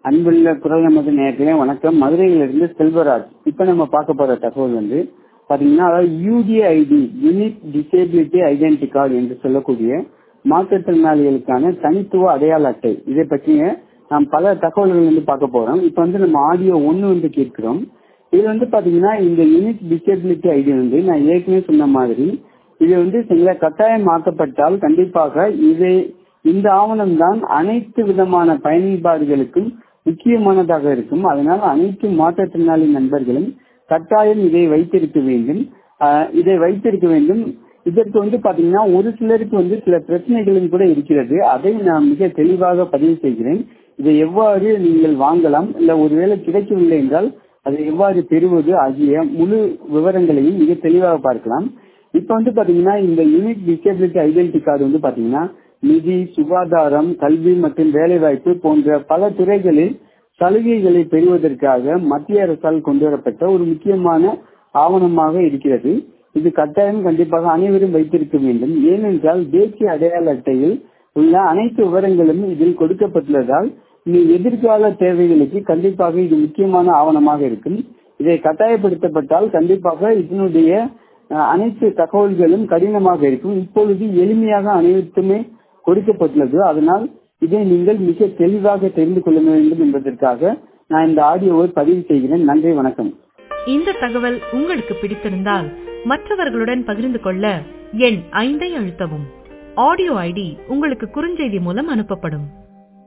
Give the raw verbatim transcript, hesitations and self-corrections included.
அன்புள்ள குரல் நமது நேயர்களே வணக்கம். மதுரையிலிருந்து செல்வராஜ். இப்ப நம்ம பார்க்க போற தகவல் வந்து பாத்தீங்கன்னா UDID unique disability identity card என்று சொல்லக்கூடிய மாற்றுத்திறனாளிகளுக்கான தனித்துவ அடையாள அட்டை. இதை பற்றிய நாம் பல தகவல்கள் வந்து பார்க்க போறோம். இப்ப வந்து நம்ம ஆடியோ ஒன்னு வந்து கேட்கிறோம். இது வந்து பாத்தீங்கன்னா இந்த யூனிக் டிசேபிலிட்டி ஐடி வந்து நான் ஏற்கனவே சொன்ன மாதிரி இது வந்து சில கட்டாயமாக்கப்பட்டால் கண்டிப்பாக இதை இந்த ஆவணம் தான் அனைத்து விதமான பயன்பாடுகளுக்கும் முக்கியமானதாக இருக்கும். அதனால் அனைத்து மாற்றுத்திறனாளி நண்பர்களும் கட்டாயம் இதை வைத்திருக்க வேண்டும். இதை வைத்திருக்க வேண்டும். இதற்கு வந்து பாத்தீங்கன்னா ஒரு சிலருக்கு வந்து சில பிரச்சனைகளும் கூட இருக்கிறது. அதை நான் மிக தெளிவாக பதிவு செய்கிறேன். இதை எவ்வாறு நீங்கள் வாங்கலாம், இல்ல ஒருவேளை கிடைக்கவில்லை என்றால் அதை எவ்வாறு பெறுவது ஆகிய முழு விவரங்களையும் மிக தெளிவாக பார்க்கலாம். இப்ப வந்து பாத்தீங்கன்னா இந்த யூனிக் டிசேபிலிட்டி ஐடென்டி கார்டு வந்து பாத்தீங்கன்னா நிதி, சுகாதாரம், கல்வி மற்றும் வேலைவாய்ப்பு போன்ற பல துறைகளில் சலுகைகளை பெறுவதற்காக மத்திய அரசால் கொண்டுவரப்பட்ட ஒரு முக்கியமான ஆவணமாக இருக்கிறது. இது கட்டாயம் கண்டிப்பாக அனைவரும் வைத்திருக்க வேண்டும். ஏனென்றால் தேசிய அடையாள அட்டையில் உள்ள அனைத்து விவரங்களும் இதில் கொடுக்கப்பட்டுள்ளதால் இனி எதிர்கால தேவைகளுக்கு கண்டிப்பாக இது முக்கியமான ஆவணமாக இருக்கும். இதை கட்டாயப்படுத்தப்பட்டால் கண்டிப்பாக இதனுடைய அனைத்து தகவல்களும் கடினமாக இருக்கும். இப்பொழுது எளிமையாக அனைத்துமே கொடுக்கப்பட்டுள்ளது. அதனால் இதை நீங்கள் மிக தெளிவாக தெரிந்து கொள்ள வேண்டும் என்பதற்காக நான் இந்த ஆடியோவை பதிவு செய்கிறேன். நன்றி, வணக்கம். இந்த தகவல் உங்களுக்கு பிடித்திருந்தால் மற்றவர்களுடன் பகிர்ந்து கொள்ள எண் ஐந்தை அழுத்தவும். ஆடியோ ஐடி உங்களுக்கு குறுஞ்செய்தி மூலம் அனுப்பப்படும்.